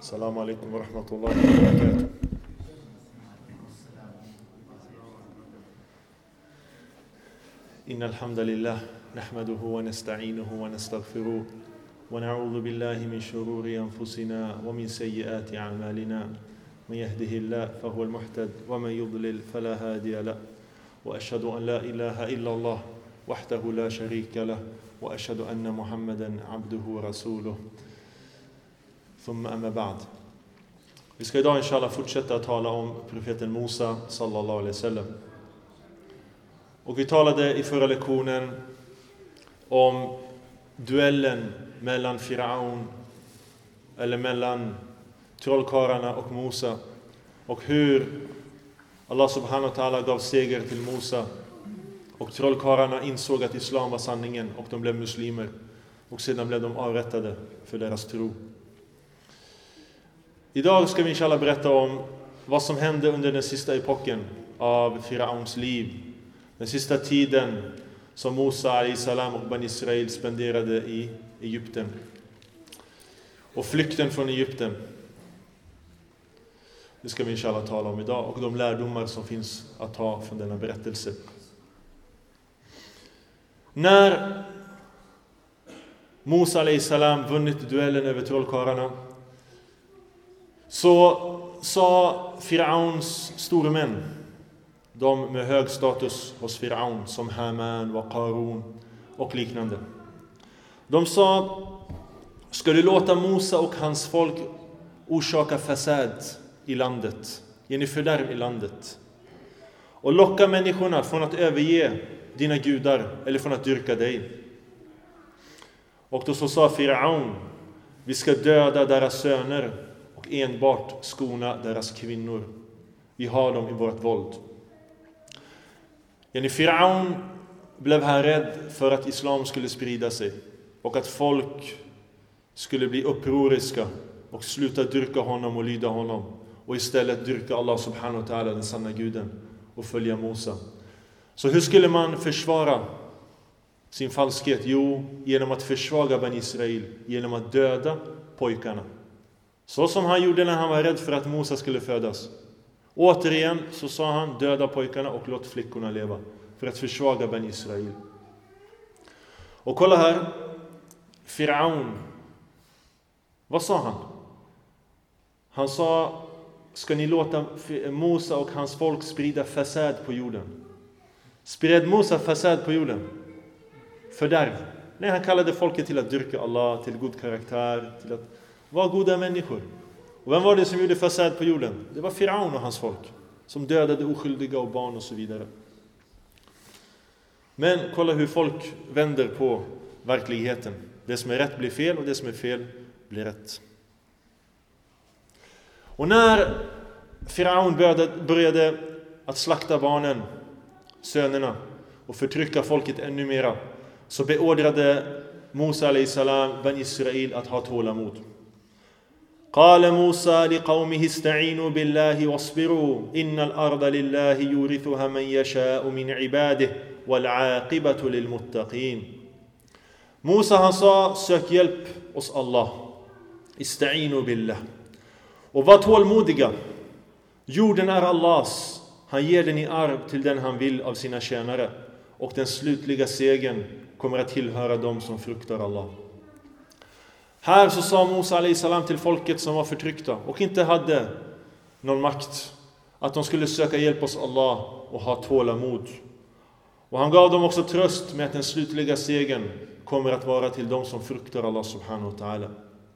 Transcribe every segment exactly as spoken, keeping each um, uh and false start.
السلام عليكم ورحمة الله وبركاته. إن الحمد لله نحمده ونستعينه ونستغفره ونعوذ بالله من شرور أنفسنا ومن سيئات أعمالنا من يهده الله فهو المهتد ومن يضلل فلا هادي له وأشهد أن لا إله إلا الله وحده لا شريك له وأشهد أن محمدا عبده ورسوله ثم أما بعد. Vi ska idag inshallah fortsätta att tala om profeten Musa sallallahu alaihi wasallam. Och vi talade i förra lektionen om duellen mellan Firaun eller mellan trollkarlarna och Musa och hur Allah subhanahu wa ta'ala gav seger till Musa och trollkarlarna insåg att islam var sanningen och de blev muslimer och sedan blev de avrättade för deras tro. Idag ska vi inshallah berätta om vad som hände under den sista epoken av Firauns liv. Den sista tiden som Musa alayhi salam och Bani Israel spenderade i Egypten. Och flykten från Egypten. Det ska vi inshallah tala om idag. Och de lärdomar som finns att ta från denna berättelse. När Musa alayhi salam vunnit duellen över trollkarlarna, så sa Firauns store män, de med hög status hos Firaun som Haman och Qarun och liknande. De sa: ska du låta Musa och hans folk orsaka fasad i landet, ge fördärv i landet och locka människorna från att överge dina gudar eller från att dyrka dig. Och då så sa Firaun: vi ska döda deras söner och enbart skona deras kvinnor. Vi har dem i vårt våld. Yani Firaun blev här rädd för att islam skulle sprida sig och att folk skulle bli upproriska och sluta dyrka honom och lyda honom och istället dyrka Allah subhanahu wa ta'ala, den sanna guden, och följa Musa. Så hur skulle man försvara sin falskhet? Jo, genom att försvaga Bani Israel, genom att döda pojkarna. Så som han gjorde när han var rädd för att Musa skulle födas. Återigen så sa han: döda pojkarna och låt flickorna leva, för att försvaga Bani Israel. Och kolla här, Firaun, vad sa han? Han sa: ska ni låta Musa och hans folk sprida fasad på jorden? Spred Musa fasad på jorden? Fördärv? Nej, han kallade folket till att dyrka Allah, till god karaktär, till att vara goda människor. Och vem var det som gjorde fasad på jorden? Det var Firaun och hans folk, som dödade oskyldiga och barn och så vidare. Men kolla hur folk vänder på verkligheten. Det som är rätt blir fel och det som är fel blir rätt. Och när Firaun började, började att slakta barnen, sönerna, och förtrycka folket ännu mera, så beordrade Musa alayhi salam Bani Israel att ha tålamod. قال موسى لقومه استعينوا بالله واصبروا إن الأرض لله يورثها من يشاء من عباده والعاقبة للمتقين. Musa han sa: sök hjälp hos Allah. Ista'inu billah. Och var tålmodiga. Jorden är Allahs. Han ger den i arv till den han vill av sina tjänare. Och den slutliga segern kommer att tillhöra dem som fruktar Allah. Här så sa Musa alayhi salam till folket som var förtryckta och inte hade någon makt, att de skulle söka hjälp hos Allah och ha tålamod. Och han gav dem också tröst med att den slutliga segern kommer att vara till dem som fruktar Allah subhanahu wa ta'ala.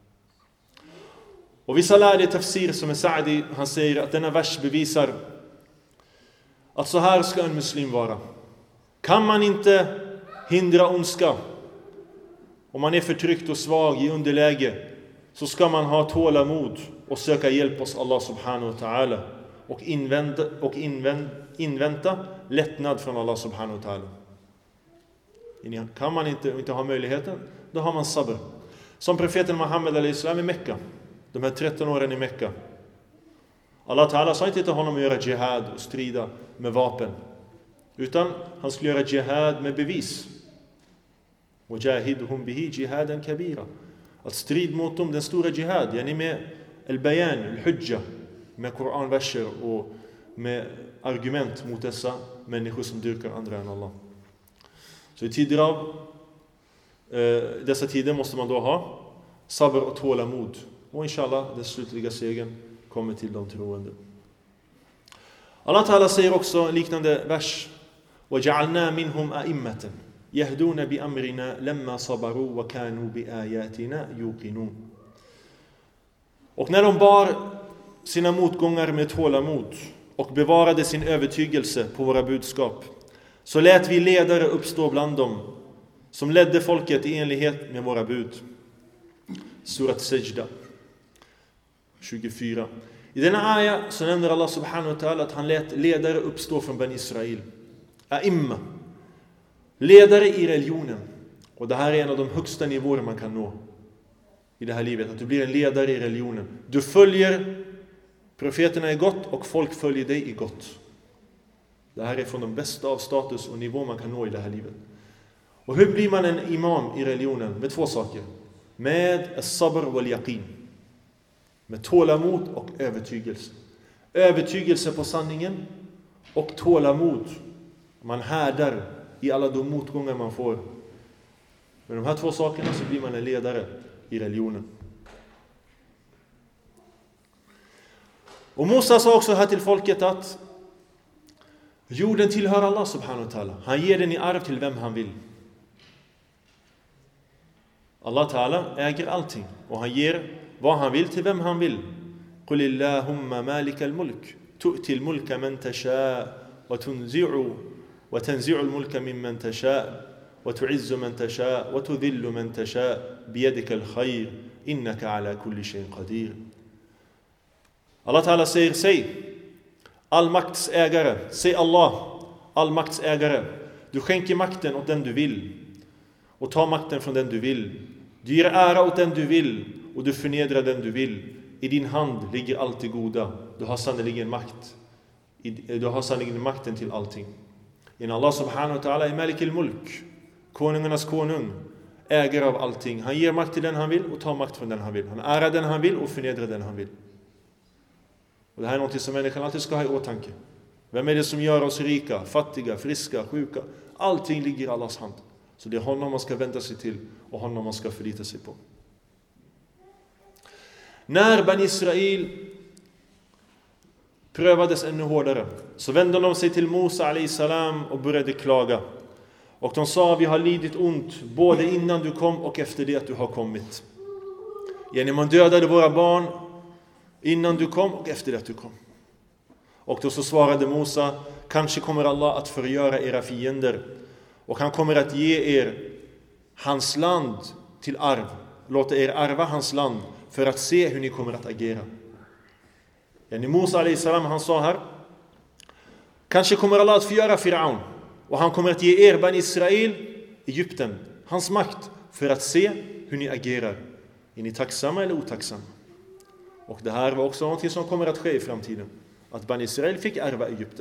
Och vissa lärde i tafsir som är Sa'di, han säger att denna vers bevisar att så här ska en muslim vara. Kan man inte hindra ondska, om man är förtryckt och svag i underläge, så ska man ha tålamod och söka hjälp hos Allah subhanahu wa ta'ala och invänta, och invänta, invänta lättnad från Allah subhanahu wa ta'ala. Kan man inte, inte ha möjligheten, då har man sabr. Som profeten Muhammed alayhi salam i Mekka, de här tretton åren i Mekka. Allah ta'ala sa inte till honom att göra jihad och strida med vapen, utan han skulle göra jihad med bevis. وَجَاهِدْهُمْ بِهِ جِهَادًا كَبِيرًا. Att strid mot dem, den stora jihad, yani med al-bayan, al-hujja, med koranverser och med argument mot dessa människor som dyrkar andra än Allah. Så i tider av eh, dessa tider måste man då ha sabr och tålamod. Och inshallah, den slutliga segern kommer till de troende. Allah Ta'ala säger också en liknande vers. وَجَعَلْنَا مِنْهُمْ أَئِمَّةً يَهْدُونَ بِأَمْرِنَا لَمَّا صَبَرُوا وَكَانُوا بِآيَاتِنَا يُوقِنُونَ. Och när de bar sina motgångar med tålamod och bevarade sin övertygelse på våra budskap, så lät vi ledare uppstå bland dem som ledde folket i enlighet med våra bud. Surat Sajda tjugofyra. I denna aya så nämner Allah subhanahu wa ta'ala att han lät ledare uppstå från Ben Israel. A'imma. Ledare i religionen. Och det här är en av de högsta nivåer man kan nå i det här livet. Att du blir en ledare i religionen. Du följer profeterna i gott och folk följer dig i gott. Det här är från de bästa av status och nivå man kan nå i det här livet. Och hur blir man en imam i religionen? Med två saker. Med as-sabr wal-yaqin. Med tålamod och övertygelse. Övertygelse på sanningen och tålamod. Man härdar i alla de motgångar man får. Med de här två sakerna så blir man en ledare i religionen. Och Musa sa också här till folket att jorden tillhör Allah subhanahu wa ta'ala. Han ger den i arv till vem han vill. Allah ta'ala äger allting. Och han ger vad han vill till vem han vill. قُلِ اللَّهُمَّ مَالِكَ الْمُلْكِ تُؤْتِ الْمُلْكَ مَنْ تَشَاءُ وَتُنْزِعُ وَتَنْزِعُ الْمُلْكَ مِمَّنْ تَشَاءُ وَتُعِزُّ مَنْ تَشَاءُ وَتُذِلُّ مَنْ تَشَاءُ بِيَدِكَ الْخَيْرِ إِنَّكَ عَلَى كُلِّ شَيْءٍ قَدِيرٌ. Allah Ta'ala säger, säg all makts ägare, säg Allah, all makts ägare. Du skänker makten åt den du vill och tar makten från den du vill. Du ger ära åt den du vill och du förnedrar den du vill. I din hand ligger allt det goda. Du har sannoliken makt. Du har sannoliken makten till allting. In Allah subhanahu wa ta'ala är Malik al-Mulk, konungarnas konung, ägare av allting. Han ger makt till den han vill och tar makt från den han vill. Han ärar den han vill och förnedrar den han vill. Och det här är något som människan alltid ska ha i åtanke. Vem är det som gör oss rika, fattiga, friska, sjuka? Allting ligger i Allahs hand. Så det är honom man ska vända sig till och honom man ska förlita sig på. När Ben Israel prövades ännu hårdare så vände de sig till Musa alayhi salam och började klaga. Och de sa, vi har lidit ont både innan du kom och efter det att du har kommit. Yani man dödade våra barn innan du kom och efter det att du kom. Och då så svarade Musa, kanske kommer Allah att förgöra era fiender och han kommer att ge er hans land till arv. Låta er arva hans land för att se hur ni kommer att agera. Yani Musa alayhi salam, han sa här, kanske kommer Allah att förgöra Firaun och han kommer att ge er Ben Israel, Egypten, hans makt för att se hur ni agerar. Är ni tacksamma eller otacksamma? Och det här var också något som kommer att ske i framtiden. Att Ben Israel fick ärva Egypten.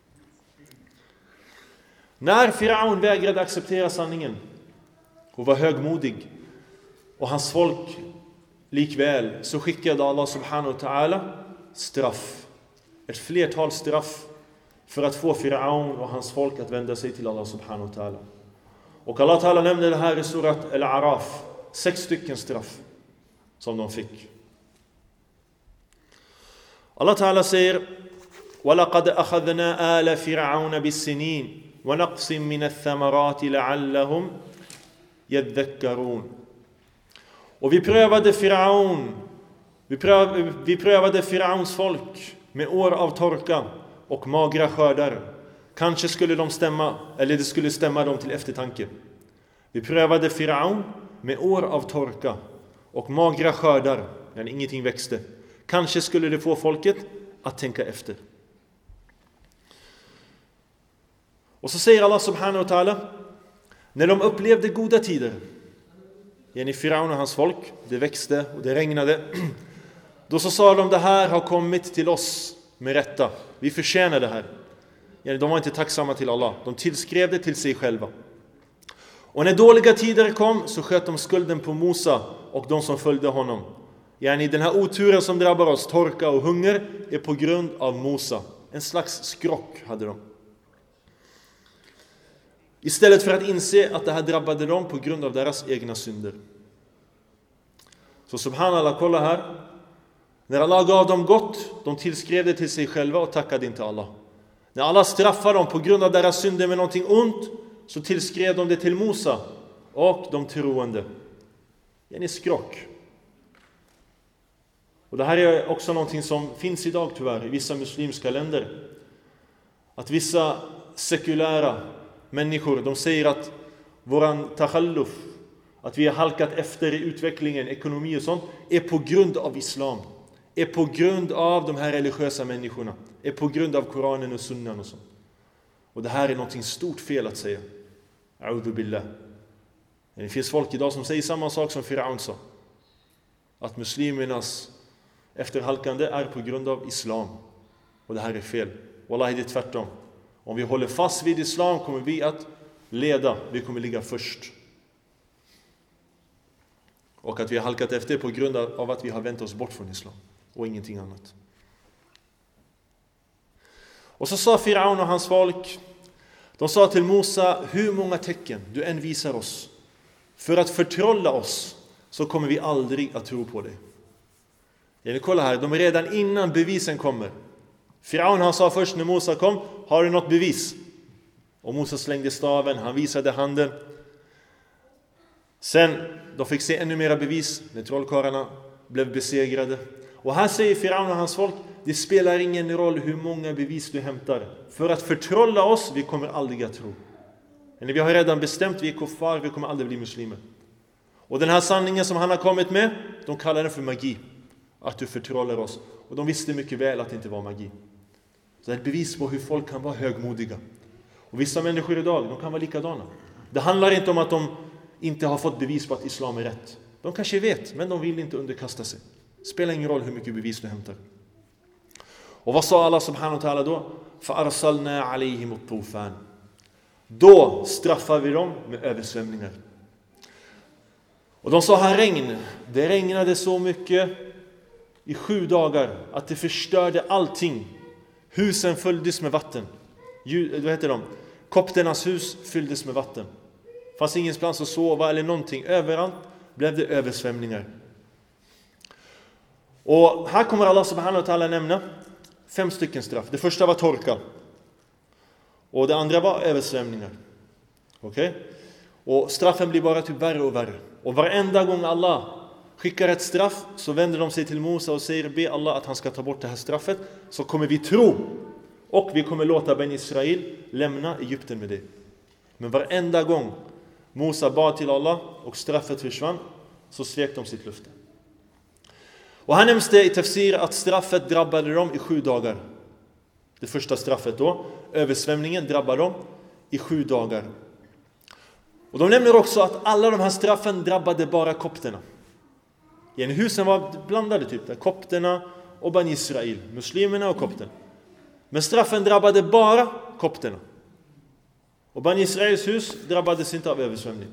När Firaun vägrade acceptera sanningen och var högmodig och hans folk likväl, så skickade Allah subhanahu wa ta'ala straff. Ett flertal straff för att få Firaun och hans folk att vända sig till Allah subhanahu wa ta'ala. Och Allah ta'ala nämnde det här i surat Al-Araf. Sex stycken straff som de fick. Allah ta'ala säger وَلَقَدْ أَخَذْنَا آلَ فِرْعَوْنَ بِالسِّنِينَ وَنَقْصٍ مِنَ الثَّمَرَاتِ لَعَلَّهُمْ يَذَّكَّرُونَ. Och vi prövade Firaun, vi prövade, vi prövade Firauns folk med år av torka och magra skördar. Kanske skulle de stämma, eller det skulle stämma dem till eftertanke. Vi prövade Firaun med år av torka och magra skördar, men ingenting växte. Kanske skulle det få folket att tänka efter. Och så säger Allah subhanahu wa ta'ala, när de upplevde goda tider, yani Firaun och hans folk, det växte och det regnade, då så sa de, det här har kommit till oss med rätta. Vi förtjänar det här. Yani de var inte tacksamma till Allah. De tillskrev det till sig själva. Och när dåliga tider kom så sköt de skulden på Musa och de som följde honom. Yani den här oturen som drabbar oss, torka och hunger, är på grund av Musa. En slags skrock hade de. Istället för att inse att det här drabbade dem på grund av deras egna synder. Så subhanallah, kolla här. När Allah gav dem gott, de tillskrev det till sig själva och tackade inte Allah. När Allah straffade dem på grund av deras synder med någonting ont, så tillskrev de det till Musa och de troende. Det är en skrock. Och det här är också någonting som finns idag tyvärr i vissa muslimska länder. Att vissa sekulära människor, de säger att våran takhalluf, att vi har halkat efter i utvecklingen, ekonomi och sånt, är på grund av islam. Är på grund av de här religiösa människorna. Är på grund av Koranen och sunnan och sånt. Och det här är någonting stort fel att säga. A'udhu billah. Det finns folk idag som säger samma sak som Firaun sa. Att muslimernas efterhalkande är på grund av islam. Och det här är fel. Wallahi, det är tvärtom. Om vi håller fast vid islam kommer vi att leda. Vi kommer ligga först. Och att vi har halkat efter på grund av att vi har vänt oss bort från islam. Och ingenting annat. Och så sa Firaun och hans folk, de sa till Musa, hur många tecken du än visar oss för att förtrolla oss, så kommer vi aldrig att tro på dig. Jag kolla här, de är redan innan bevisen kommer. Firaun, han sa först när Musa kom, har du något bevis? Och Musa slängde staven, han visade handen. Sen, de fick se ännu mera bevis när trollkarlarna blev besegrade. Och här säger Firaun och hans folk, det spelar ingen roll hur många bevis du hämtar. För att förtrolla oss, vi kommer aldrig att tro. Men vi har redan bestämt, vi är kuffar, vi kommer aldrig bli muslimer. Och den här sanningen som han har kommit med, de kallar den för magi. Att du förtrollar oss. Och de visste mycket väl att det inte var magi. Så det är ett bevis på hur folk kan vara högmodiga. Och vissa människor idag, de kan vara likadana. Det handlar inte om att de inte har fått bevis på att islam är rätt. De kanske vet, men de vill inte underkasta sig. Spelar ingen roll hur mycket bevis du hämtar. Och vad sa Allah subhanahu wa ta'ala då? فَأَرْسَلْنَا عَلَيْهِمُ الطُّوفَانِ. Då straffar vi dem med översvämningar. Och de sa här regn. Det regnade så mycket i sju dagar att det förstörde allting. Husen fylldes med vatten. Vad heter de? Kopternas hus fylldes med vatten. Fanns ingenstans att sova eller någonting. Överallt blev det översvämningar. Och här kommer Allah subhanahu wa ta'ala nämna fem stycken straff. Det första var torka. Och det andra var översvämningar. Okej? Okay? Och straffen blir bara typ värre och värre. Och varenda gång Allah skickar ett straff, så vänder de sig till Musa och säger, be Allah att han ska ta bort det här straffet, så kommer vi tro. Och vi kommer låta Ben Israel lämna Egypten med det. Men varenda gång Musa bad till Allah och straffet försvann, så svek de sitt löfte. Och här nämns det i tafsir att straffet drabbade dem i sju dagar. Det första straffet då, översvämningen, drabbade dem i sju dagar. Och de nämner också att alla de här straffen drabbade bara kopterna. I en husen var blandade typ där, kopterna och Ben Israel, muslimerna och kopterna. Men straffen drabbade bara kopterna. Och Ben Israels hus drabbades inte av översvämning.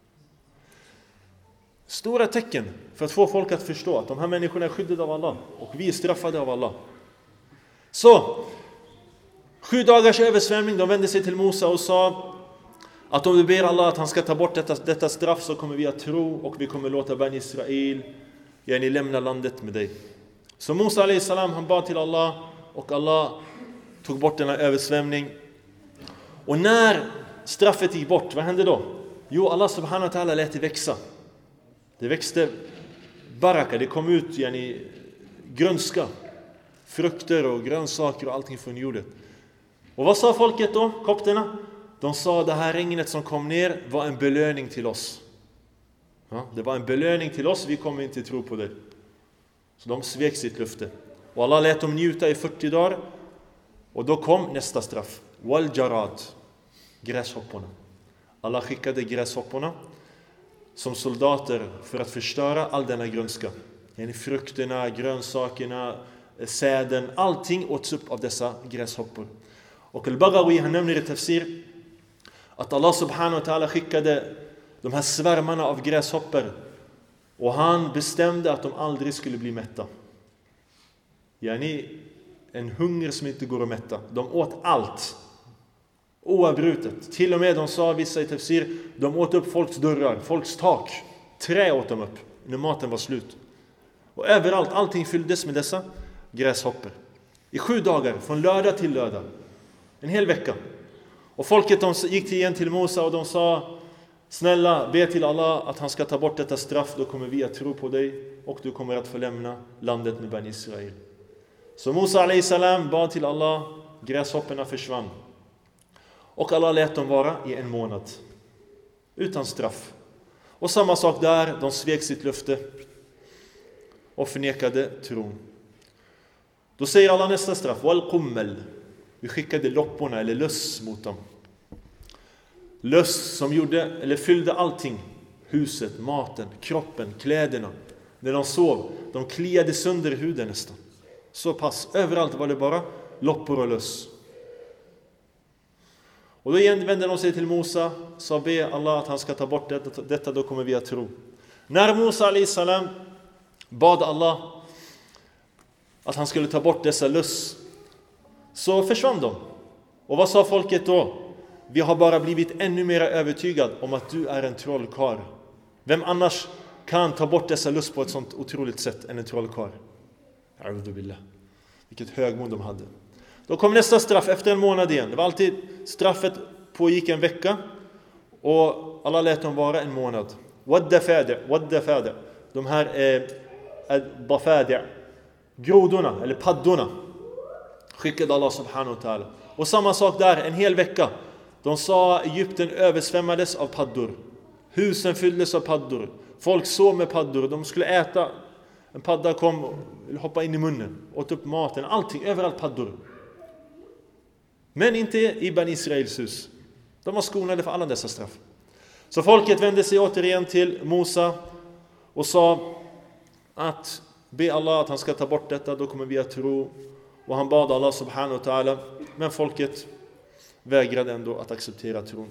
Stora tecken för att få folk att förstå att de här människorna är skyddade av Allah och vi är straffade av Allah. Så, sju dagars översvämning, de vände sig till Musa och sa att om du ber Allah att han ska ta bort detta, detta straff, så kommer vi att tro och vi kommer låta Ben Israel yani lämna landet med dig. Så Musa alayhi salam, han bad till Allah och Allah tog bort denna översvämning. Och när straffet gick bort, vad hände då? Jo, Allah subhanahu wa ta'ala lät det växa. Det växte baraka, det kom ut yani, grönska, frukter och grönsaker och allting från jorden. Och vad sa folket då, kopterna? De sa, det här regnet som kom ner var en belöning till oss. Ja, det var en belöning till oss, vi kommer inte tro på det. Så de svek sitt löfte. Och Allah lät dem njuta i fyrtio dagar. Och då kom nästa straff. Wal jarad, gräshopporna. Allah skickade gräshopporna som soldater för att förstöra all denna grönska. Yani frukterna, grönsakerna, säden, allting åts upp av dessa gräshoppor. Och Al-Baghawi, han nämner i tafsir att Allah subhanahu wa ta'ala skickade de här svärmarna av gräshoppor Och han bestämde att de aldrig skulle bli mätta. Yani en hunger som inte går att mätta. De åt allt. Oavbrutet. Till och med, de sa vissa i tafsir, de åt upp folks dörrar, folks tak. Trä åt de upp när maten var slut. Och överallt, allting fylldes med dessa gräshoppor. I sju dagar, från lördag till lördag. En hel vecka. Och folket de gick igen till Musa och de sa: snälla, be till Allah att han ska ta bort detta straff, då kommer vi att tro på dig och du kommer att förlämna landet med Bani Israel. Så Musa alayhi salam bad till Allah, gräshopporna försvann. Och Allah lät dem vara i en månad. Utan straff. Och samma sak där, de svek sitt löfte och förnekade tron. Då säger Allah nästa straff: wal qummel. Vi skickade lopporna eller löss mot dem. Löss som gjorde eller fyllde allting. Huset, maten, kroppen, kläderna. När de sov, de kliade sönder huden nästan. Så pass, överallt var det bara loppor och löss. Och då igen vände de sig till Musa, sa: be Allah att han ska ta bort detta, detta då kommer vi att tro. När Musa alayhi salam bad Allah att han skulle ta bort dessa löss, så försvann de. Och vad sa folket då? Vi har bara blivit ännu mer övertygad om att du är en trollkarl. Vem annars kan ta bort dessa löss på ett sånt otroligt sätt än en trollkarl? A'udhu billah. Vilket högmod de hade. Då kom nästa straff efter en månad igen. Det var alltid, straffet pågick en vecka och alla lät dem vara en månad. Wadda fadi, wadda fadi. De här eh, dafadi, grodorna eller paddorna skickade Allah subhanahu wa ta'ala. Och samma sak där, en hel vecka. De sa Egypten översvämmades av paddor. Husen fylldes av paddor. Folk sov med paddor. De skulle äta. En padda kom och hoppade in i munnen. Åt upp maten. Allting, överallt paddor. Men inte i Bani Israels hus. De var skonade för alla dessa straff. Så folket vände sig återigen till Musa och sa att be Allah att han ska ta bort detta, då kommer vi att tro. Och han bad Allah subhanahu wa ta'ala, men folket vägrade ändå att acceptera tron.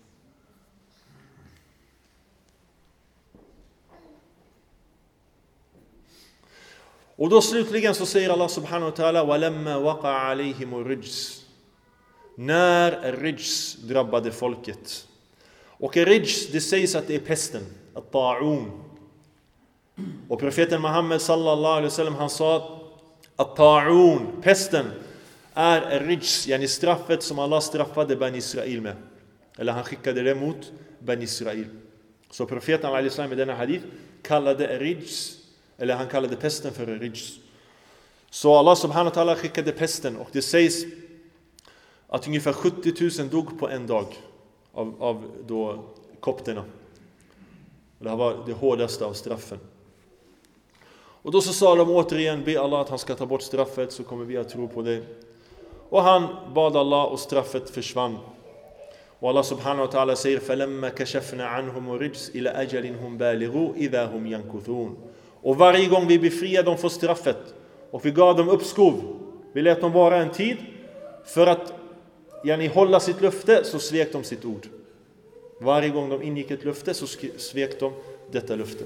Och då slutligen så säger Allah subhanahu wa ta'ala: walamma waqa alayhim ar-rijs. När rijs drabbade folket. Och rijs, det sägs att det är pesten, at-ta'un. Och profeten Muhammed sallallahu alaihi wasallam, han sa att ta'un, pesten, är rijs, yani straffet som Allah straffade Bani Israel med. Eller han skickade det mot Bani Israel. Så profeten alaihi wasallam i denna hadith kallade rijs, eller han kallade pesten för rijs. Så Allah subhanahu wa ta'ala skickade pesten, och det sägs att ungefär sjuttio tusen dog på en dag av, av då kopterna. Det här var det hårdaste av straffen. Och då så sa de återigen: be Allah att han ska ta bort straffet, så kommer vi att tro på det. Och han bad Allah och straffet försvann. Och Allah subhanahu wa ta'ala säger: فَلَمَّا كَشَفْنَا عَنْهُمُ رِجْسِ إِلَى أَجَلٍ هُمْ بَالِغُوا إِذَا هُمْ يَنْكُثُونَ. Och varje gång vi befriade dem från straffet och vi gav dem uppskov, vi lät dem vara en tid för att yani, hålla sitt löfte, så svek de sitt ord. Varje gång de ingick ett löfte så svek de detta löfte.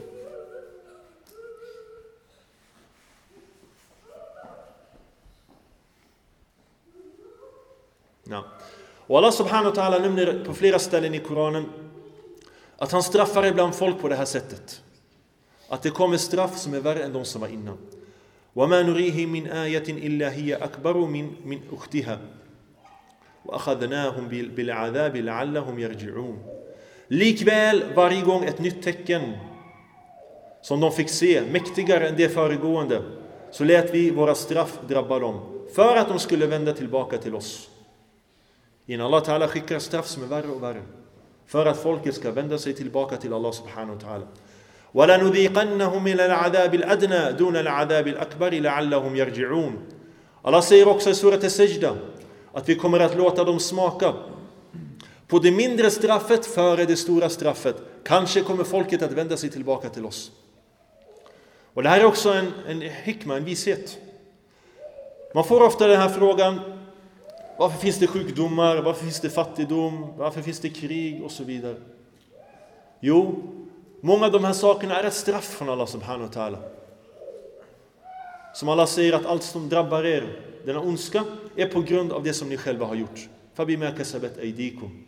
Ja. Och Allah subhanahu wa ta'ala nämner på flera ställen i Koranen att han straffar ibland folk på det här sättet. Att det kommer straff som är värre än de som var innan. وَمَا نُرِيهِ مِنْ آيَةٍ إِلَّا هِيَ أَكْبَرُ مِنْ, مِنْ أُخْتِهَا وَأَخَذْنَاهُمْ بِالْعَذَابِ لَعَلَّهُمْ يَرْجِعُونَ. Likväl varje gång ett nytt tecken som de fick se, mäktigare än det föregående, så lät vi våra straff drabba dem för att de skulle vända tillbaka till oss. Innan Allah ta'ala skickar straff som är värre och värre, för att folket ska vända sig tillbaka till Allah subhanahu wa ta'ala. وَلَنُذِيقَنَّهُمْ مِنَ الْعَذَابِ الْأَدْنَى دُونَ الْعَذَابِ الْأَكْبَرِ لَعَلَّهُمْ يَرْجِعُونَ. Allah säger också i surat al-Sajda att vi kommer att låta dem smaka på det mindre straffet före det stora straffet. Kanske kommer folket att vända sig tillbaka till oss. Och det här är också en, en hikma, en vishet. Man får ofta den här frågan: varför finns det sjukdomar? Varför finns det fattigdom? Varför finns det krig? Och så vidare. Jo, Många av de här sakerna är ett straff från Allah subhanahu wa ta'ala. Som Allah säger att allt som drabbar er, denna ondska, är på grund av det som ni själva har gjort. Fabima kasabat aydikum.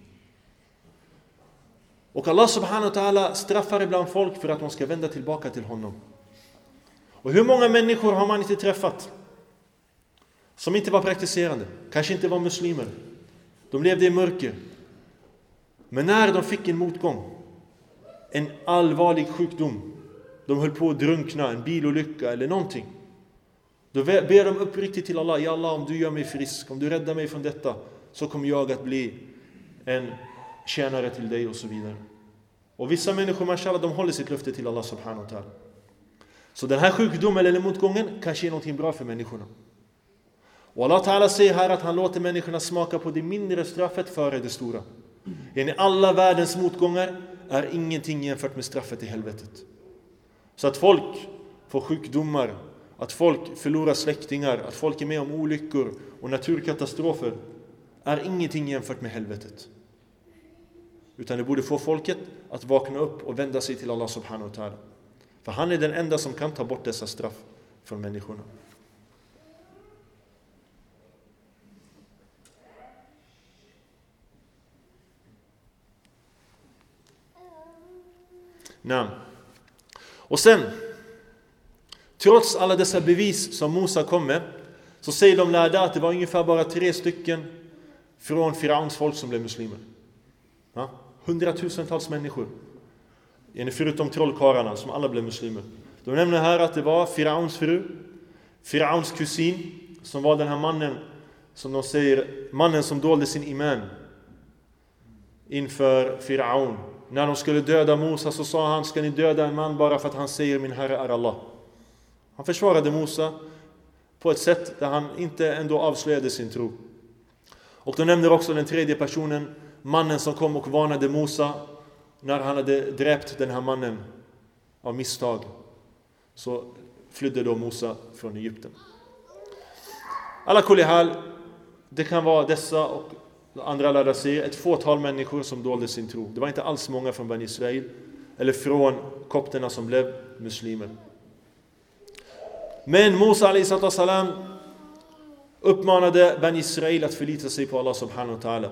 Och Allah subhanahu wa ta'ala straffar ibland folk för att de ska vända tillbaka till honom. Och hur många människor har man inte träffat som inte var praktiserande, kanske inte var muslimer. De levde i mörker. Men när de fick en motgång, en allvarlig sjukdom, de höll på att drunkna, en bilolycka eller någonting, då ber de uppriktigt till Allah: ja Allah, om du gör mig frisk, om du räddar mig från detta, så kommer jag att bli en tjänare till dig och så vidare. Och vissa människor, mashallah, de håller sitt löfte till Allah subhanahu wa ta'ala. Så den här sjukdomen eller motgången kanske är någonting bra för människorna. Och Allah ta'ala säger här att han låter människorna smaka på det mindre straffet före det stora. I alla världens motgångar är ingenting jämfört med straffet i helvetet. Så att folk får sjukdomar, att folk förlorar släktingar, att folk är med om olyckor och naturkatastrofer är ingenting jämfört med helvetet. Utan det borde få folket att vakna upp och vända sig till Allah subhanahu wa ta'ala. För han är den enda som kan ta bort dessa straff från människorna. Nej. Och sen, trots alla dessa bevis som Musa kom med, så säger de lärda att det var ungefär bara tre stycken från Firauns folk som blev muslimer. Ja? Hundratusentals människor, förutom trollkarlarna som alla blev muslimer. De nämner här att det var Firauns fru, Firauns kusin, som var den här mannen, som de säger, mannen som dolde sin iman inför Firaun. När de skulle döda Musa så sa han: ska ni döda en man bara för att han säger min herre är Allah? Han försvarade Musa på ett sätt där han inte ändå avslöjade sin tro. Och de nämner också den tredje personen, mannen som kom och varnade Musa när han hade dräpt den här mannen av misstag. Så flydde då Musa från Egypten. Alla kulli hal, det kan vara dessa och andra lärda säger ett fåtal människor som dolde sin tro. Det var inte alls många från Bani Israel eller från kopterna som blev muslimer. Men Musa alayhi salam uppmanade Bani Israel att förlita sig på Allah subhanahu wa ta'ala.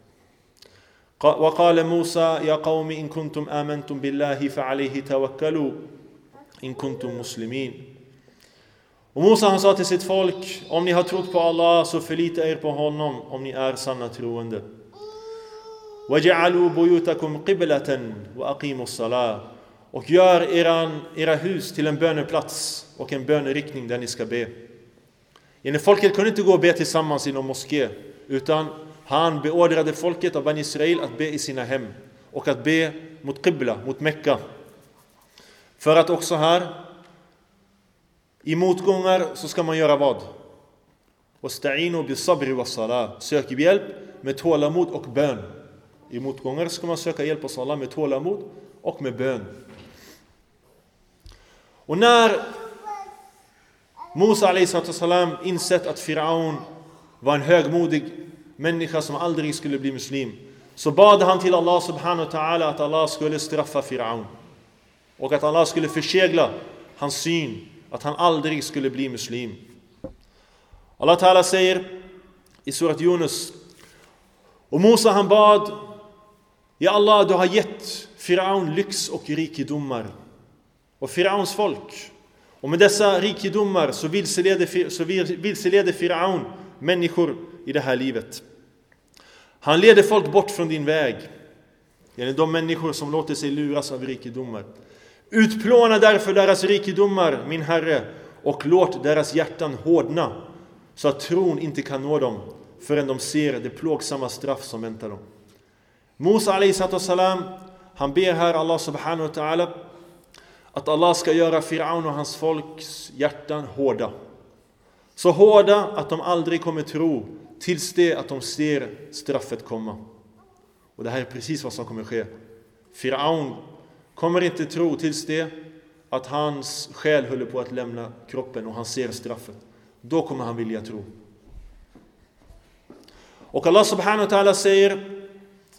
وقال موسى يا قوم إن كنتم آمنتم بالله فعليه توكلوا إن كنتم مسلمين. Och Musa han sa till sitt folk: om ni har trott på Allah så förlita er på honom om ni är sanna troende. وَجَعَلُوا بُيُوتَكُمْ قِبْلَةً وَأَقِيمُوا الصَّلَاةِ. Och gör eran, era hus till en böneplats och en böneriktning där ni ska be. När folket kunde inte gå och be tillsammans i någon moské, utan han beordrade folket av Bani Israel att be i sina hem och att be mot Qibla, mot Mekka. För att också här i motgångar så ska man göra vad? وَاسْتَعِينُوا بِالصَّبْرِ وَالصَّلَاةِ. Sök hjälp med tålamod och bön. I motgångar ska man söka hjälp hos Allah med tålamod och med bön. Och när Musa alayhi salam insett att Firaun var en högmodig människa som aldrig skulle bli muslim, så bad han till Allah subhanahu wa ta'ala att Allah skulle straffa Firaun och att Allah skulle försegla hans syn, att han aldrig skulle bli muslim. Allah ta'ala säger i surat Yunus: och Musa han bad: ja Allah, du har gett Firaun lyx och rikedomar och Firauns folk, och med dessa rikedomar så vilseleder, så vilseleder Firaun människor i det här livet. Han leder folk bort från din väg. Det är de människor som låter sig luras av rikedomar. Utplåna därför deras rikedomar, min Herre, och låt deras hjärtan hårdna, så att tron inte kan nå dem förrän de ser det plågsamma straff som väntar dem. Musa alayhi salam, han ber här Allah subhanahu wa ta'ala att Allah ska göra Firaun och hans folks hjärtan hårda. Så hårda att de aldrig kommer tro tills det att de ser straffet komma. Och det här är precis vad som kommer ske. Firaun kommer inte tro tills det att hans själ håller på att lämna kroppen och han ser straffet. Då kommer han vilja tro. Och Allah subhanahu wa ta'ala säger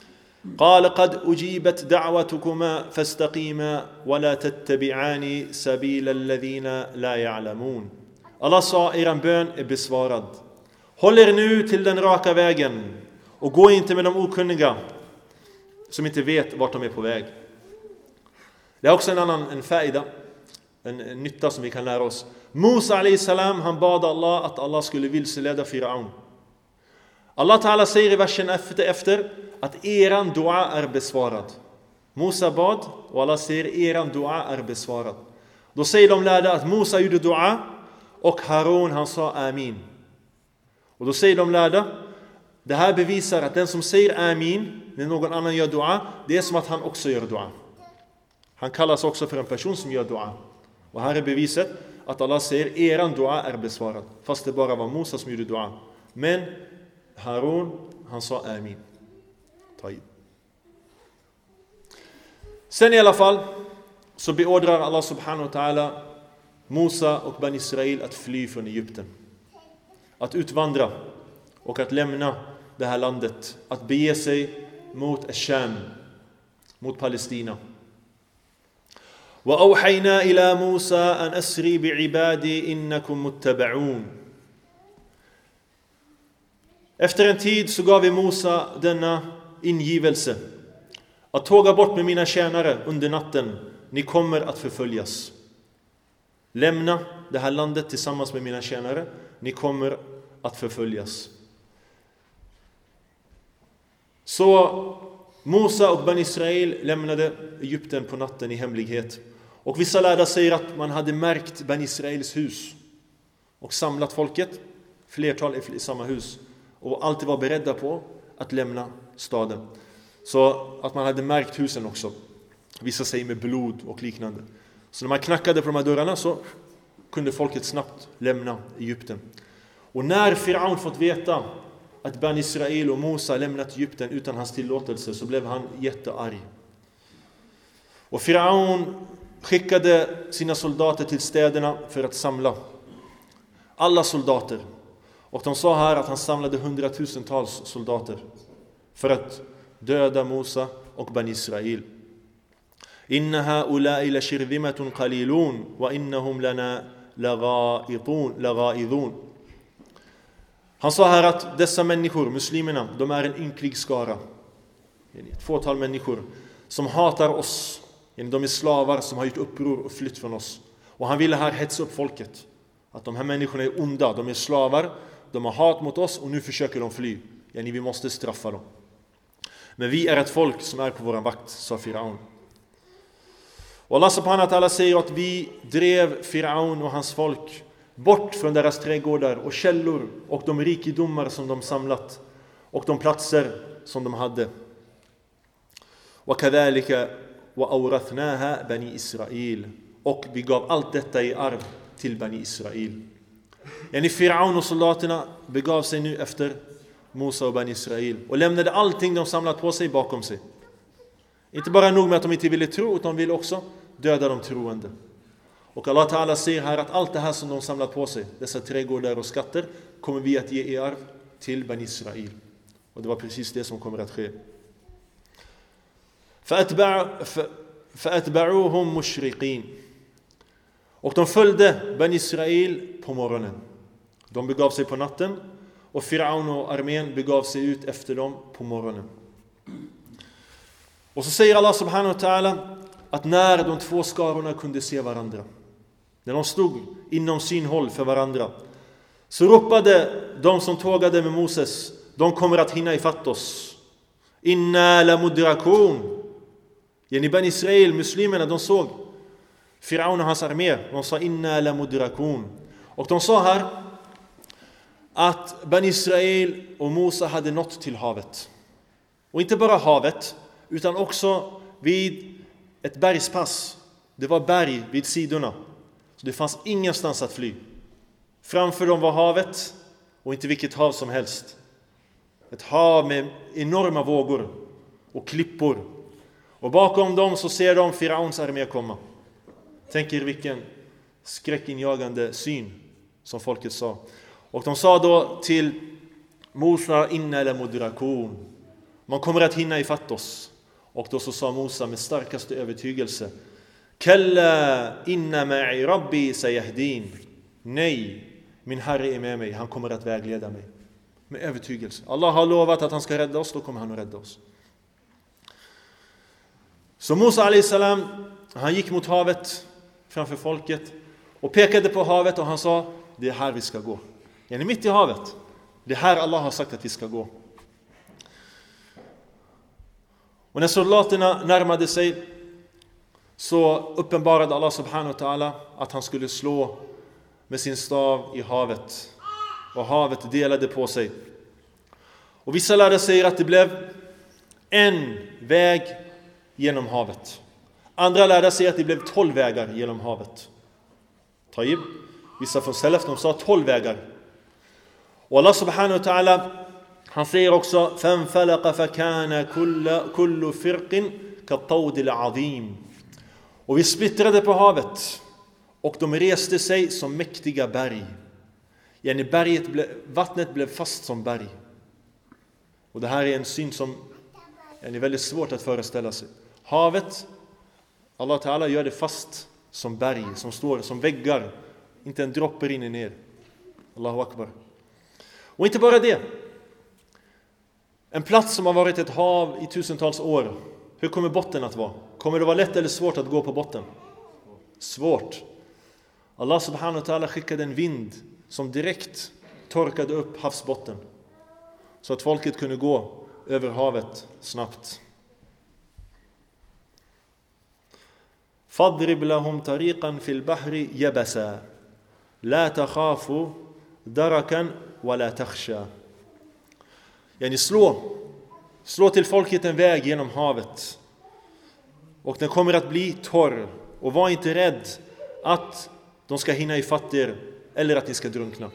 قال قد أجيبت دعوتكما فاستقيما ولا تتبعاني سبيل الذين لا يعلمون. Allah sa, eran bön är besvarad. Håll er nu till den raka vägen och gå inte med de okunniga som inte vet vart de är på väg. Det är också en annan en faida, en, en nytta som vi kan lära oss. Musa alayhi salam, han bad Allah att Allah skulle vilseleda Firaun. Allah Ta'ala säger i versen efter, efter att eran dua är besvarad. Musa bad och Allah säger eran dua är besvarad. Då säger de lärda att Musa gjorde dua och Harun han sa amin. Och då säger de lärda, det här bevisar att den som säger amin när någon annan gör dua, det är som att han också gör dua. Han kallas också för en person som gör dua. Och här är beviset att Allah säger eran dua är besvarad. Fast det bara var Musa som gjorde dua. Men Harun han sa amin. Taib. Sen i alla fall så beordrar Allah subhanahu wa ta'ala Musa och Ban Israel att fly från Egypten. Att utvandra och att lämna det här landet. Att bege sig mot Asham, mot Palestina. وَأَوْحَيْنَا إِلَى مُوسَى أَنْ أَسْرِي بِعِبَادِي إِنَّكُمْ مُتَّبَعُونَ. Efter en tid så gav vi Musa denna ingivelse. Att tåga bort med mina tjänare under natten. Ni kommer att förföljas. Lämna det här landet tillsammans med mina tjänare. Ni kommer att förföljas. Så Musa och Ban Israel lämnade Egypten på natten i hemlighet. Och vissa lärda säger att man hade märkt Ban Israels hus och samlat folket, flertal i samma hus, och alltid var beredda på att lämna staden. Så att man hade märkt husen också. Vissa säger med blod och liknande. Så när man knackade på de här dörrarna så kunde folket snabbt lämna Egypten. Och när Firaun fått veta att Ban Israel och Musa lämnat Egypten utan hans tillåtelse så blev han jättearg. Och Firaun skickade sina soldater till städerna för att samla alla soldater. Och de sa här att han samlade hundratusentals soldater för att döda Musa och Ban Israel. Inna haula'i la shirzimatun qalilun wa innahum lana laghaidun laghaidun. Han sa här att dessa människor, muslimerna, de är en ynklig skara. Ett fåtal människor som hatar oss. De är slavar som har gjort uppror och flytt från oss. Och han ville här hetsa upp folket. Att de här människorna är onda, de är slavar, de har hat mot oss och nu försöker de fly. Yani, vi måste straffa dem. Men vi är ett folk som är på våran vakt, sa Firaun. Och Allah subhanahu wa ta'ala säger att vi drev Firaun och hans folk bort från deras trädgårdar och källor och de rikedomar som de samlat och de platser som de hade. وَكَذَلِكَ وَأَوْرَثْنَاهَا بَنِي إِسْرَائِيل. Och vi gav allt detta i arv till Bani Israel. Yani Firaun och soldaterna begav sig nu efter Musa och Bani Israel och lämnade allting de samlat på sig bakom sig. Inte bara nog med att de inte ville tro, utan de ville också döda de troende. Och Allah Ta'ala säger här att allt det här som de samlat på sig, dessa trädgårdar och skatter, kommer vi att ge i arv till Bani Israel. Och det var precis det som kommer att ske. فَأَتْبَعُوهُمْ مُشْرِقِينَ. Och de följde Bani Israel på morgonen. De begav sig på natten och Firaun och armén begav sig ut efter dem på morgonen. Och så säger Allah subhanahu wa ta'ala att när de två skarorna kunde se varandra, när de stod inom synhåll för varandra, så ropade de som tågade med Moses: de kommer att hinna ifatt oss. Inna la mudrakun. Yani Bani Israel, muslimerna, de såg Firaun och hans armé. De sa inna la mudrakun. Och de sa här att Bani Israel och Musa hade nått till havet. Och inte bara havet, utan också vid ett bergspass. Det var berg vid sidorna. Så det fanns ingenstans att fly. Framför dem var havet, och inte vilket hav som helst. Ett hav med enorma vågor och klippor. Och bakom dem så ser de Firauns armé komma. Tänk er vilken skräckinjagande syn som folket sa. Och de sa då till Musa: inna la mudrakun. Man kommer att hinna ifatt oss. Och då så sa Musa med starkaste övertygelse: Kalla inna ma'i rabbi sayahdin. Nej, min Herre är med mig, han kommer att vägleda mig. Med övertygelse. Allah har lovat att han ska rädda oss, då kommer han att rädda oss. Så Musa alayhi salam, han gick mot havet framför folket och pekade på havet och han sa: det är här vi ska gå. Yani mitt i havet. Det är här Allah har sagt att vi ska gå. Och när soldaterna närmade sig så uppenbarade Allah subhanahu wa ta'ala att han skulle slå med sin stav i havet. Och havet delade på sig. Och vissa lärare säger att det blev en väg genom havet. Andra lärare säger att det blev tolv vägar genom havet. Taib. Vissa från Salaf, de sa tolv vägar. Och Allah subhanahu wa ta'ala, han säger också: فَانْفَلَقَ فَكَانَ كُلُّ فِرْقٍ كَالطَّوْدِ الْعَظِيمِ. Och vi splittrade på havet och de reste sig som mäktiga berg. Yani berget ble, vattnet blev fast som berg. Och det här är en syn som är väldigt svårt att föreställa sig. Havet, Allah Ta'ala gör det fast som berg, som står som väggar. Inte en droppe rinner ner. Allahu Akbar. Och inte bara det. En plats som har varit ett hav i tusentals år. Hur kommer botten att vara? Kommer det vara lätt eller svårt att gå på botten? Svårt. Allah subhanahu wa ta'ala skickade en vind som direkt torkade upp havsbotten. Så att folket kunde gå över havet snabbt. فَضْرِبْ لَهُمْ طَرِيقًا فِي الْبَحْرِ يَبَسًا لَا تَخَافُ دَرَكًا وَلَا تَخْشَى. Yani slå, slå till folket en väg genom havet. Och den kommer att bli torr. Och var inte rädd att de ska hinna ifatt er eller att de ska drunkna.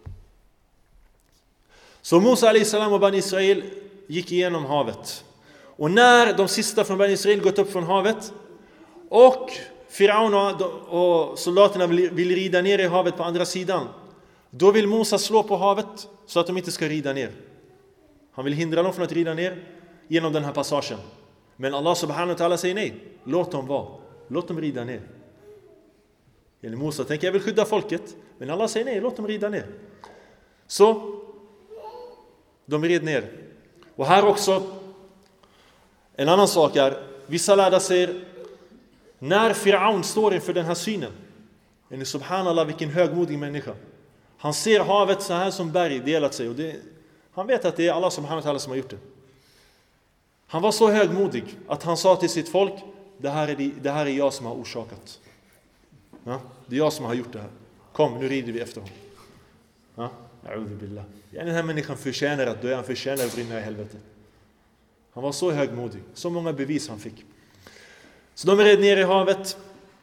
Så Musa alayhi salam och Bani Israel gick igenom havet. Och när de sista från Bani Israel gått upp från havet och Firaun och soldaterna vill rida ner i havet på andra sidan, då vill Musa slå på havet så att de inte ska rida ner. Han vill hindra dem från att rida ner genom den här passagen. Men Allah subhanahu wa ta'ala säger nej. Låt dem vara. Låt dem rida ner. Yani Musa tänker: jag vill skydda folket. Men Allah säger nej, låt dem rida ner. Så de rid ner. Och här också en annan sak är, vissa lärda säger, när Firaun står inför den här synen, yani subhanallah, vilken högmodig människa. Han ser havet så här som berg delat sig. Och det, han vet att det är Allah subhanahu wa ta'ala som har gjort det. Han var så högmodig att han sa till sitt folk: det här är, det, det här är jag som har orsakat. Ja, det är jag som har gjort det här. Kom, nu rider vi efter honom. Ja, a'udhu billah. Den här människan förtjänar att dö, han förtjänar att brinna i helvetet. Han var så högmodig. Så många bevis han fick. Så de red ner i havet.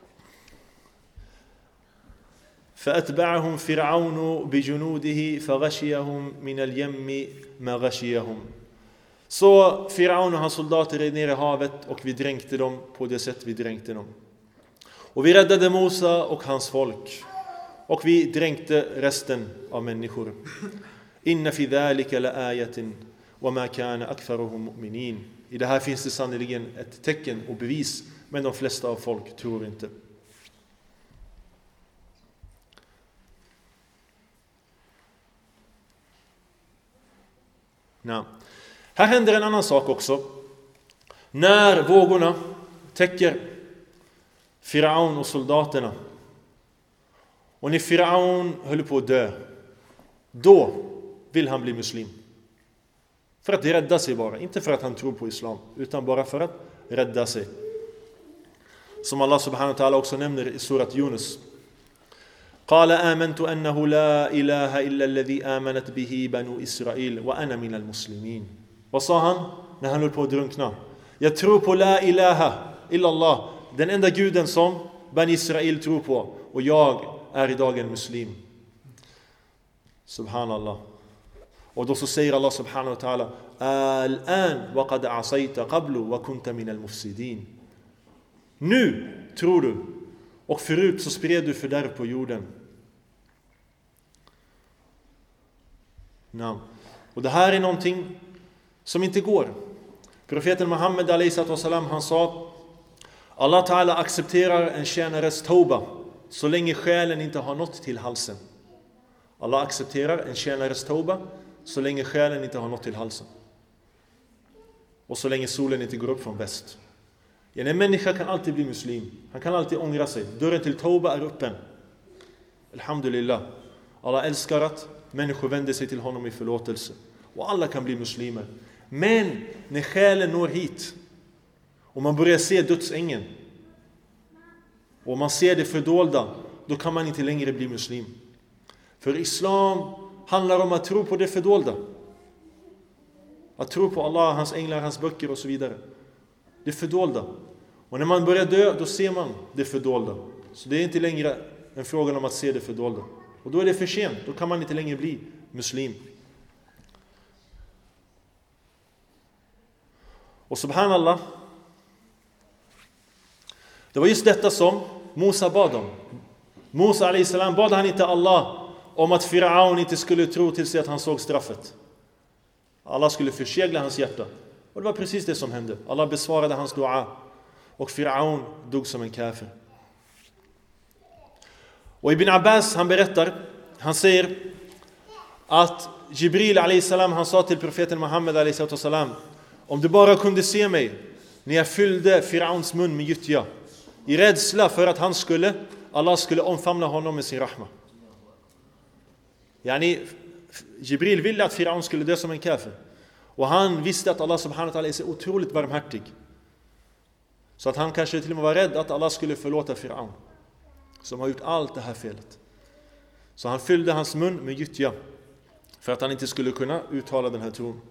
فَأَتْبَعَهُمْ فِرْعَوْنُ بِجُنُودِهِ فَغَشِيَهُمْ مِنَ الْيَمِّ مَا غَشِيَهُمْ. Så Firaun och hans soldater red ner i havet och vi dränkte dem på det sätt vi dränkte dem. Och vi räddade Musa och hans folk. Och vi dränkte resten av människor. Inna fi dhalika la ayatin wa ma kana aktharuhum mu'minin. I det här finns det sannoliken ett tecken och bevis, men de flesta av folk tror inte. Nej. Här händer en annan sak också. När vågorna täcker Firaun och soldaterna, och när Firaun höll på att dö, då vill han bli muslim. För att rädda sig bara. Inte för att han tror på islam, utan bara för att rädda sig. Som Allah subhanahu wa ta'ala också nämner i surat Yunus. قال آمنت أنه لا إله إلا الذي آمنت به بنو إسرائيل وأنا من المسلمين. Vad sa han när han höll på att drunkna? Jag tror på la ilaha illallah, den enda guden som Bani Israel tror på, och jag är idag en muslim. Subhanallah. Och då så säger Allah subhanahu wa ta'ala: Al-an wa qad asayta qablu wa kunta min al-mufsidin. Nu tror du, och förut så spred du fördärv på jorden. Ja. Och det här är någonting som inte går. Profeten Muhammed alaihissalam, han sa: Allah Ta'ala accepterar en tjänares tauba så länge själen inte har nått till halsen. Allah accepterar en tjänares tauba så länge själen inte har nått till halsen. Och så länge solen inte går upp från väst. En människa kan alltid bli muslim. Han kan alltid ångra sig. Dörren till tauba är öppen. Alhamdulillah. Allah älskar att människor vänder sig till honom i förlåtelse. Och alla kan bli muslimer. Men när själen når hit och man börjar se dödsängeln och man ser det fördolda, då kan man inte längre bli muslim. För islam handlar om att tro på det fördolda. Att tro på Allah, hans änglar, hans böcker och så vidare. Det fördolda. Och när man börjar dö, då ser man det fördolda. Så det är inte längre en fråga om att se det fördolda. Och då är det för sent. Då kan man inte längre bli muslim. Och subhanallah, det var just detta som Musa bad om. Musa alaihissalam bad han inte Allah om att Firaun inte skulle tro till sig att han såg straffet. Allah skulle försegla hans hjärta. Och det var precis det som hände. Allah besvarade hans dua. Och Firaun dog som en kafir. Och Ibn Abbas, han berättar, han säger att Jibril alaihissalam, han sa till profeten Muhammed alaihissalam: om du bara kunde se mig när jag fyllde Firauns mun med gyttja, i rädsla för att han skulle, Allah skulle omfamna honom med sin rahma. Yani, Jibril ville att Firaun skulle dö som en kafir. Och han visste att Allah subhanahu wa ta'ala är så otroligt barmhärtig. Så att han kanske till och med var rädd att Allah skulle förlåta Firaun, som har gjort allt det här felet. Så han fyllde hans mun med gyttja för att han inte skulle kunna uttala den här tron.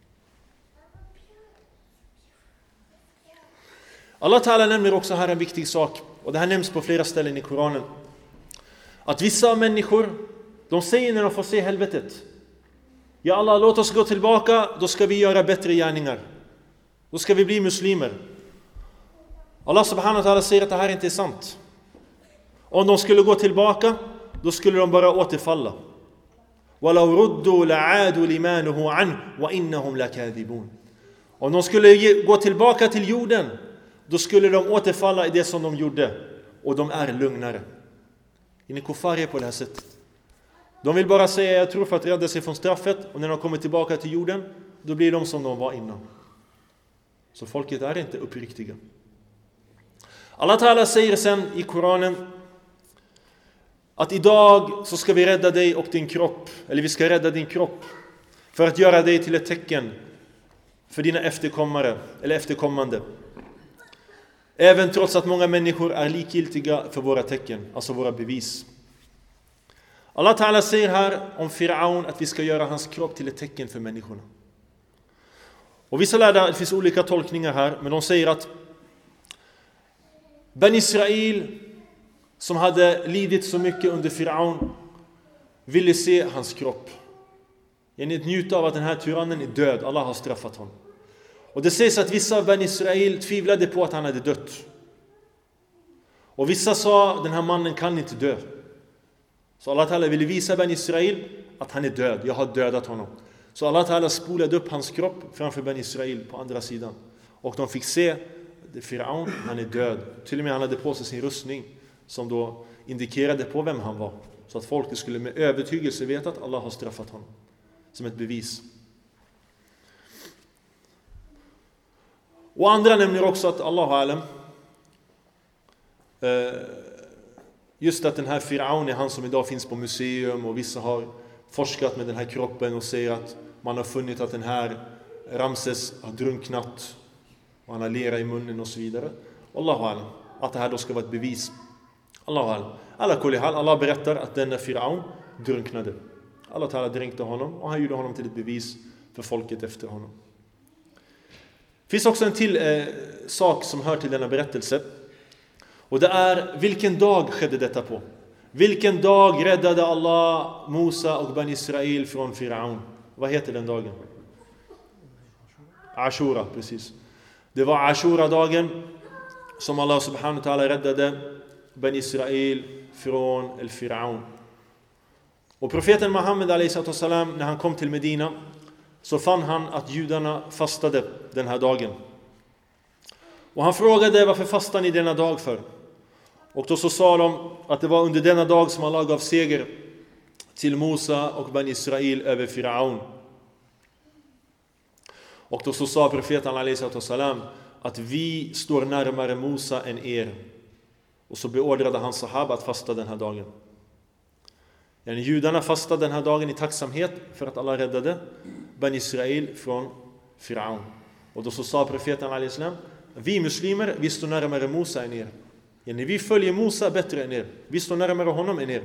Allah Ta'ala nämner också här en viktig sak. Och det här nämns på flera ställen i Koranen. Att vissa människor, de säger när de får se helvetet: ja Allah, låt oss gå tillbaka, då ska vi göra bättre gärningar. Då ska vi bli muslimer. Allah subhanahu wa ta'ala säger att det här inte är sant. Om de skulle gå tillbaka, då skulle de bara återfalla. وَلَوْ رُدُّوا لَعَادُوا لِمَانُهُ عَنْهُ وَإِنَّهُمْ لَكَاذِبُونَ. Om de skulle gå tillbaka till jorden, då skulle de återfalla i det som de gjorde. Och de är lugnare. Inne kuffar är på det här sättet. De vill bara säga jag tror för att rädda sig från straffet. Och när de kommer tillbaka till jorden, då blir de som de var innan. Så folket är inte uppriktiga. Allah Ta'ala säger sen i Koranen att idag så ska vi rädda dig och din kropp. Eller vi ska rädda din kropp för att göra dig till ett tecken för dina efterkommare eller efterkommande. Även trots att många människor är likgiltiga för våra tecken, alltså våra bevis. Allah Ta'ala säger här om Firaun att vi ska göra hans kropp till ett tecken för människorna. Och vissa lärda, det finns olika tolkningar här, men de säger att Ben Israel, som hade lidit så mycket under Firaun, ville se hans kropp. Genom att njuta av att den här tyrannen är död. Allah har straffat honom. Och det sägs att vissa av Ben Israel tvivlade på att han hade dött. Och vissa sa den här mannen kan inte dö. Så Allah Ta'ala ville visa Ben Israel att han är död. Jag har dödat honom. Så Allah Ta'ala spolade upp hans kropp framför Ben Israel på andra sidan. Och de fick se Firaun, han är död. Till och med han hade på sig sin rustning som då indikerade på vem han var. Så att folket skulle med övertygelse veta att Allah har straffat honom. Som ett bevis. Och andra nämner också att Allah alam, just att den här Firaun är han som idag finns på museum, och vissa har forskat med den här kroppen och säger att man har funnit att den här Ramses har drunknat och han har lera i munnen och så vidare. Allah alam, att det här då ska vara ett bevis. Allah alam. Alla kullihal, Allah berättar att denna Firaun drunknade. Allah Ta'ala dränkte honom och han gjorde honom till ett bevis för folket efter honom. Det finns också en till eh, sak som hör till denna berättelse. Och det är, vilken dag skedde detta på? Vilken dag räddade Allah Musa och Ben Israel från Firaun? Vad heter den dagen? Ashura, precis. Det var Ashura-dagen som Allah subhanahu wa ta'ala räddade Ben Israel från el-Firaun. Och profeten Muhammed alaihissalam, när han kom till Medina, så fann han att judarna fastade den här dagen. Och han frågade, varför fastar ni denna dag för? Och då så sa de att det var under denna dag som Allah gav seger till Musa och Bani Israel över Firaun. Och då så sa profeten alaihi salam att vi står närmare Musa än er. Och så beordrade han sahaba att fasta den här dagen. Yani judarna fastade den här dagen i tacksamhet för att Allah räddade Bani Israel från Firaun. Och då så sa profeten alaihi salam, vi muslimer, vi står närmare Musa än er. Yani vi följer Musa bättre än er. Vi står närmare honom än er.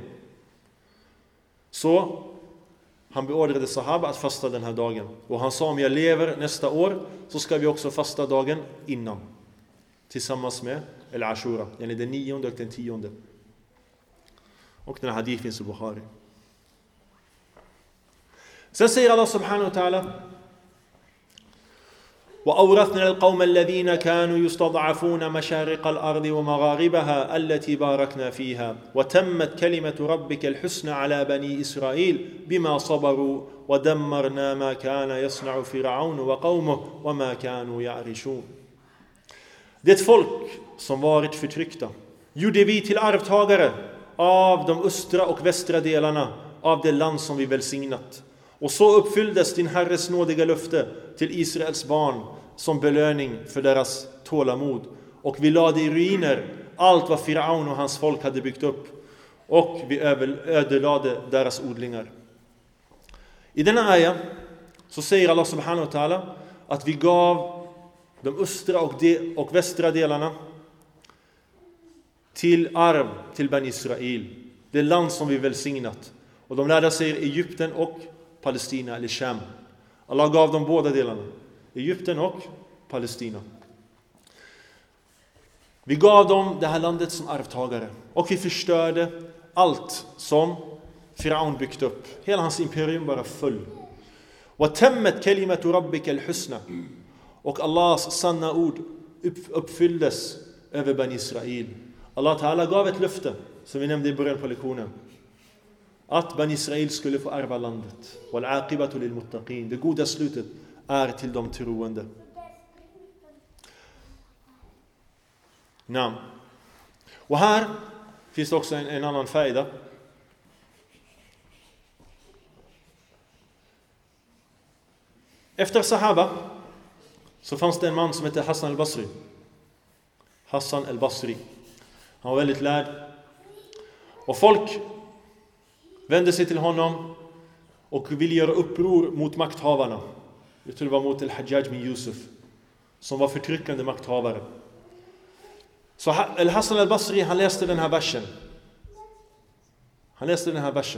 Så han beordrade sahaba att fasta den här dagen. Och han sa, om jag lever nästa år så ska vi också fasta dagen innan. Tillsammans med El-Ashura. Yani den nionde och den tionde. Och den här hadith finns i Bukhari. Sen säger Allah subhanahu wa ta'ala, وأورثنا القوم الذين كانوا يستضعفون مشارق الأرض ومغاربها التي باركنا فيها وتمت كلمة ربك الحسنى على بني إسرائيل بما صبروا ودمرنا ما كان يصنع فرعون وقومه وما كانوا يعرشون. Det är ett folk som varit förtryckta gjorde vi till arvtagare av de östra och västra delarna av det land som vi välsignat. Och så uppfylldes din Herres nådiga löfte till Israels barn som belöning för deras tålamod. Och vi lade i ruiner allt vad Firaun och hans folk hade byggt upp. Och vi ödelade deras odlingar. I denna ayah så säger Allah subhanahu wa ta'ala att vi gav de östra och, de, och västra delarna till arv till Bani Israel. Det land som vi välsignat. Och de lärde sig Egypten och Palestina eller Sham. Allah gav dem båda delarna. Egypten och Palestina. Vi gav dem det här landet som arvtagare. Och vi förstörde allt som Firaun byggt upp. Hela hans imperium bara föll. وَتَمَّتْ كَلِمَةُ رَبِّكَ الْحُسْنَى. Och Allahs sanna ord uppfylldes över Bani Israel. Allah Ta'ala gav ett löfte som vi nämnde i början på lektionen. Att Bani Israel skulle få ärva landet. وَالْعَاقِبَةُ لِلْمُتَّقِينَ. Det goda slutet är till de troende. Nam. Och här finns det också en, en annan färda. Efter Sahaba så fanns det en man som hette Hassan al-Basri. Hassan al-Basri. Han var väldigt lärd. Och folk vände sig till honom och ville göra uppror mot makthavarna. Jag tror det var mot al-Hajjaj bin Yusuf, som var förtryckande makthavare. Så al-Hassan al-Basri, han läste den här versen. Han läste den här versen.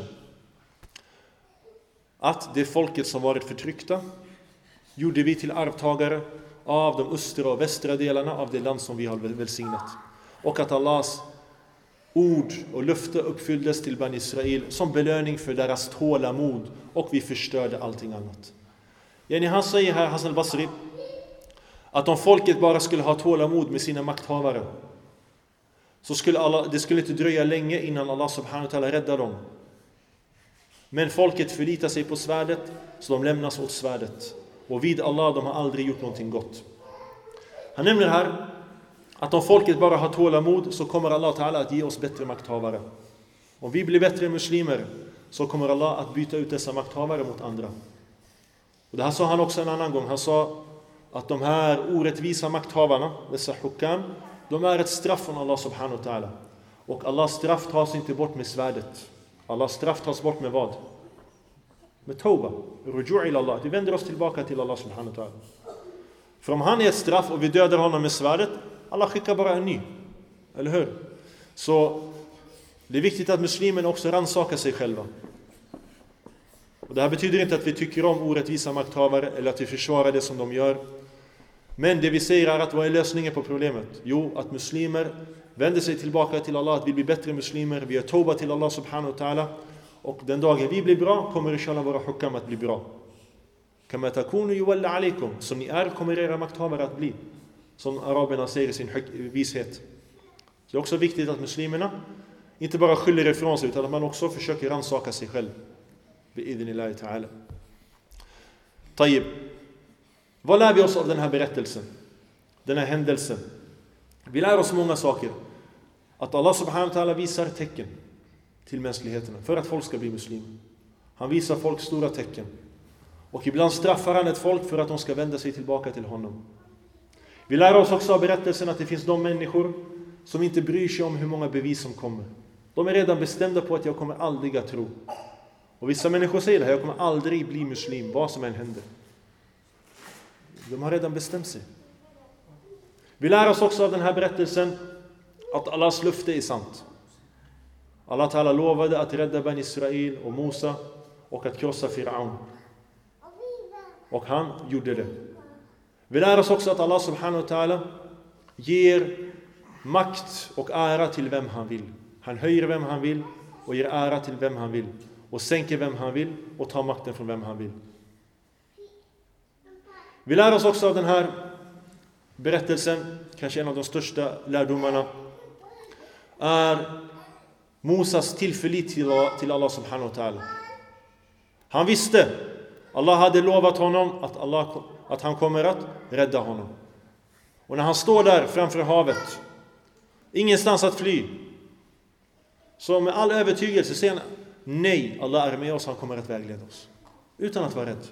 Att det folket som varit förtryckta gjorde vi till arvtagare av de östra och västra delarna av det land som vi har välsignat. Och att Allahs ord och löfte uppfylldes till Bani Israel som belöning för deras tålamod, och vi förstörde allting annat. Yani han säger här, Hassan al-Basri, att om folket bara skulle ha tålamod med sina makthavare, så skulle Allah, det skulle inte dröja länge innan Allah subhanahu wa ta'ala räddar dem. Men folket förlitar sig på svärdet, så de lämnas åt svärdet. Och vid Allah, de har aldrig gjort någonting gott. Han nämner här att om folket bara har tålamod, så kommer Allah Ta'ala att ge oss bättre makthavare. Om vi blir bättre muslimer, så kommer Allah att byta ut dessa makthavare mot andra. Och det här sa han också en annan gång. Han sa att de här orättvisa makthavarna, dessa hukam, de är ett straff från Allah subhanahu wa ta'ala. Och Allahs straff tas inte bort med svärdet. Allahs straff tas bort med vad? Med tawba, ruju' ila Allah. Vi vänder oss tillbaka till Allah subhanahu wa ta'ala. För om han är ett straff och vi dödar honom med svärdet, Allah skickar bara en ny. Eller hur? Så det är viktigt att muslimerna också rannsakar sig själva. Och det här betyder inte att vi tycker om orättvisa makthavare eller att vi försvarar det som de gör. Men det vi säger är att vad är lösningen på problemet? Jo, att muslimer vänder sig tillbaka till Allah, att vi blir bättre muslimer. Vi gör tawba till Allah subhanahu wa ta'ala. Och den dagen vi blir bra kommer inshallah våra hukam att bli bra. Kama takunu yuwalla alaykum. Som ni är kommer era makthavare att bli. Som araberna säger i sin vishet. Så det är också viktigt att muslimerna inte bara skyller ifrån sig, utan att man också försöker rannsaka sig själv. Bi'idhnillahi ta'ala. Tayyib. Vad lär vi oss av den här berättelsen? Den här händelsen? Vi lär oss många saker. Att Allah subhanahu wa ta'ala visar tecken till mänskligheten för att folk ska bli muslimer. Han visar folk stora tecken. Och ibland straffar han ett folk för att de ska vända sig tillbaka till honom. Vi lär oss också av berättelsen att det finns de människor som inte bryr sig om hur många bevis som kommer. De är redan bestämda på att jag kommer aldrig att tro. Och vissa människor säger det här, jag kommer aldrig bli muslim, vad som än händer. De har redan bestämt sig. Vi lär oss också av den här berättelsen att Allahs löfte är sant. Allah Ta'ala lovade att rädda Ben Israel och Musa och att krossa Firaun. Och han gjorde det. Vi lär oss också att Allah subhanahu wa ta'ala ger makt och ära till vem han vill. Han höjer vem han vill och ger ära till vem han vill. Och sänker vem han vill och tar makten från vem han vill. Vi lär oss också av den här berättelsen, kanske en av de största lärdomarna, är Musas tillförlit till Allah subhanahu wa ta'ala. Han visste, Allah hade lovat honom att, Allah, att han kommer att rädda honom. Och när han står där framför havet, ingenstans att fly, så med all övertygelse säger han, nej, Allah är med oss, han kommer att vägleda oss. Utan att vara rädd.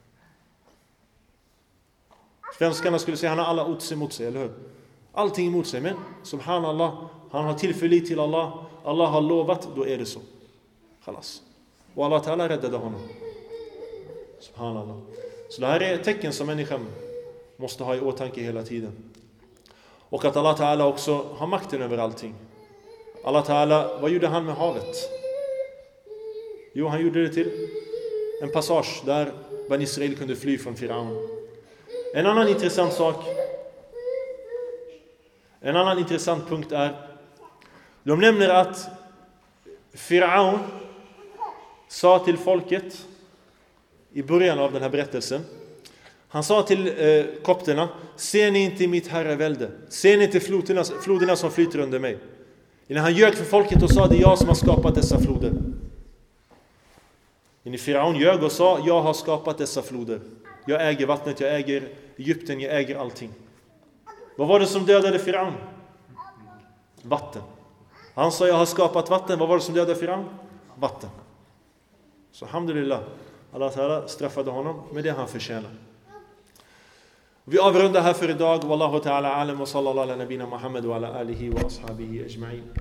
Svenskarna skulle säga, han har alla odds emot sig, eller hur? Allting emot sig, men subhanallah, han har tillförlit till Allah. Allah har lovat, då är det så. Khalas. Och Allah Ta'ala räddade honom. Subhanallah. Så det här är ett tecken som människan måste ha i åtanke hela tiden. Och att Allah Ta'ala också har makten över allting. Allah Ta'ala, vad gjorde han med havet? Jo, han gjorde det till en passage där Ben Israel kunde fly från Firaun. En annan intressant sak, en annan intressant punkt är, de nämner att Firaun sa till folket i början av den här berättelsen, han sa till eh, kopterna, ser ni inte mitt herravälde? Ser ni inte floderna, floderna som flyter under mig? När han ljög för folket och sa, det är jag som har skapat dessa floder. När Firaun ljög och sa, jag har skapat dessa floder. Jag äger vattnet, jag äger Egypten, jag äger allting. Vad var det som dödade Firaun? Vatten. Han sa, jag har skapat vatten. Vad var det som dödade Firaun? Vatten. Så alhamdulillah, Allah Ta'ala straffade honom med det han förtjänar. Vi avrundar här för idag. Wallahu ta'ala alam wa sallallahu ala nabina Muhammad wa ala alihi wa ashabihi ajma'in.